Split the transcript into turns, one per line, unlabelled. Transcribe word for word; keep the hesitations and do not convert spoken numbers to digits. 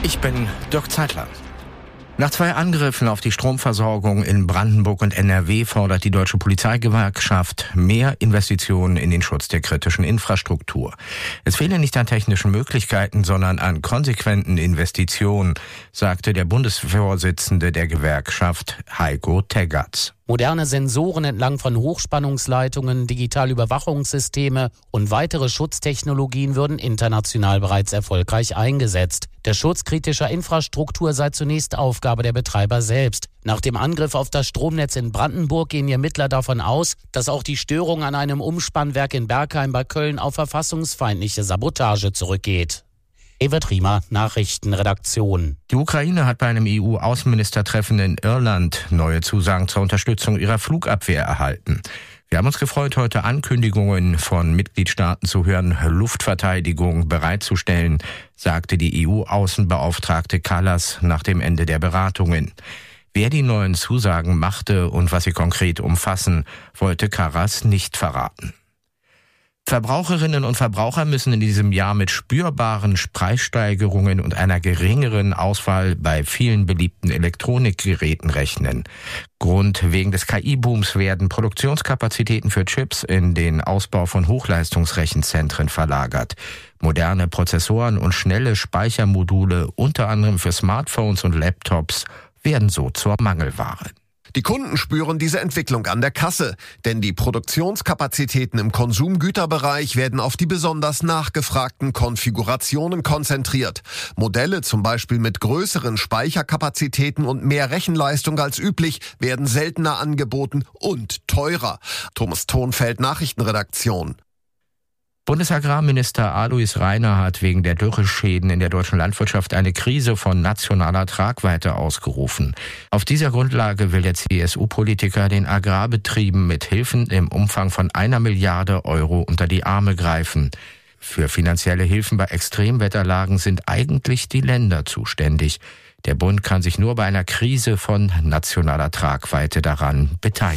Ich bin Dirk Zeitler. Nach zwei Angriffen auf die Stromversorgung in Brandenburg und N R W fordert die Deutsche Polizeigewerkschaft mehr Investitionen in den Schutz der kritischen Infrastruktur. Es fehle nicht an technischen Möglichkeiten, sondern an konsequenten Investitionen, sagte der Bundesvorsitzende der Gewerkschaft Heiko Teggerts.
Moderne Sensoren entlang von Hochspannungsleitungen, digitale Überwachungssysteme und weitere Schutztechnologien würden international bereits erfolgreich eingesetzt. Der Schutz kritischer Infrastruktur sei zunächst Aufgabe der Betreiber selbst. Nach dem Angriff auf das Stromnetz in Brandenburg gehen die Ermittler davon aus, dass auch die Störung an einem Umspannwerk in Bergheim bei Köln auf verfassungsfeindliche Sabotage zurückgeht. Evert Riemer, Nachrichtenredaktion.
Die Ukraine hat bei einem E U-Außenministertreffen in Irland neue Zusagen zur Unterstützung ihrer Flugabwehr erhalten. Wir haben uns gefreut, heute Ankündigungen von Mitgliedstaaten zu hören, Luftverteidigung bereitzustellen, sagte die E U-Außenbeauftragte Kallas nach dem Ende der Beratungen. Wer die neuen Zusagen machte und was sie konkret umfassen, wollte Kallas nicht verraten. Verbraucherinnen und Verbraucher müssen in diesem Jahr mit spürbaren Preissteigerungen und einer geringeren Auswahl bei vielen beliebten Elektronikgeräten rechnen. Grund wegen des K I-Booms werden Produktionskapazitäten für Chips in den Ausbau von Hochleistungsrechenzentren verlagert. Moderne Prozessoren und schnelle Speichermodule, unter anderem für Smartphones und Laptops, werden so zur Mangelware.
Die Kunden spüren diese Entwicklung an der Kasse, denn die Produktionskapazitäten im Konsumgüterbereich werden auf die besonders nachgefragten Konfigurationen konzentriert. Modelle zum Beispiel mit größeren Speicherkapazitäten und mehr Rechenleistung als üblich werden seltener angeboten und teurer. Thomas Thonfeld, Nachrichtenredaktion.
Bundesagrarminister Alois Rainer hat wegen der Dürreschäden in der deutschen Landwirtschaft eine Krise von nationaler Tragweite ausgerufen. Auf dieser Grundlage will der C S U-Politiker den Agrarbetrieben mit Hilfen im Umfang von einer Milliarde Euro unter die Arme greifen. Für finanzielle Hilfen bei Extremwetterlagen sind eigentlich die Länder zuständig. Der Bund kann sich nur bei einer Krise von nationaler Tragweite daran beteiligen.